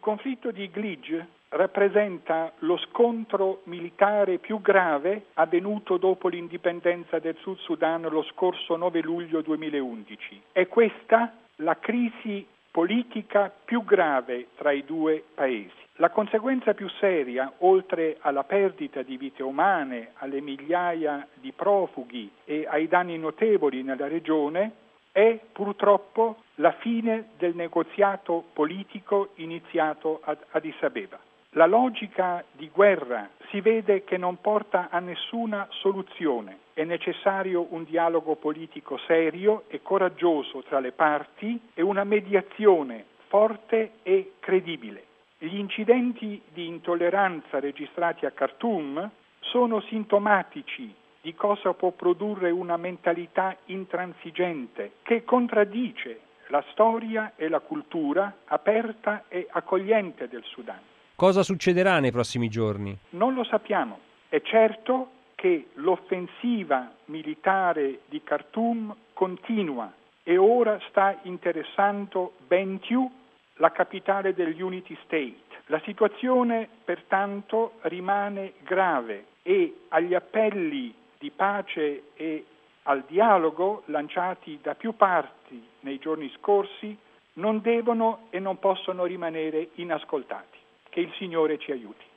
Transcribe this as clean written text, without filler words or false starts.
conflitto di Idlib rappresenta lo scontro militare più grave avvenuto dopo l'indipendenza del Sud Sudan lo scorso 9 luglio 2011. È questa la crisi politica più grave tra i due paesi. La conseguenza più seria, oltre alla perdita di vite umane, alle migliaia di profughi e ai danni notevoli nella regione, è purtroppo la fine del negoziato politico iniziato ad Addis Abeba. La logica di guerra si vede che non porta a nessuna soluzione. È necessario un dialogo politico serio e coraggioso tra le parti e una mediazione forte e credibile. Gli incidenti di intolleranza registrati a Khartoum sono sintomatici di cosa può produrre una mentalità intransigente che contraddice la storia e la cultura aperta e accogliente del Sudan. Cosa succederà nei prossimi giorni? Non lo sappiamo. È certo che l'offensiva militare di Khartoum continua e ora sta interessando Bentiu, la capitale degli Unity State. La situazione pertanto rimane grave e agli appelli di pace e al dialogo lanciati da più parti nei giorni scorsi non devono e non possono rimanere inascoltati. Che il Signore ci aiuti.